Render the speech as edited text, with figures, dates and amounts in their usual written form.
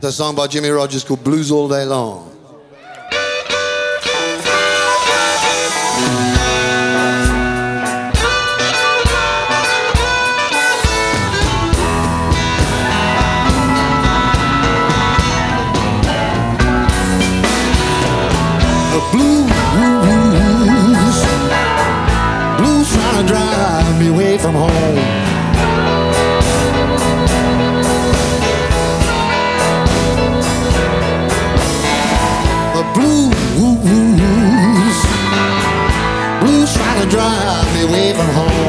It's a song by Jimmy Rogers called Blues All Day Long. Blues trying to drive me away from home. Blues trying to drive me away from home.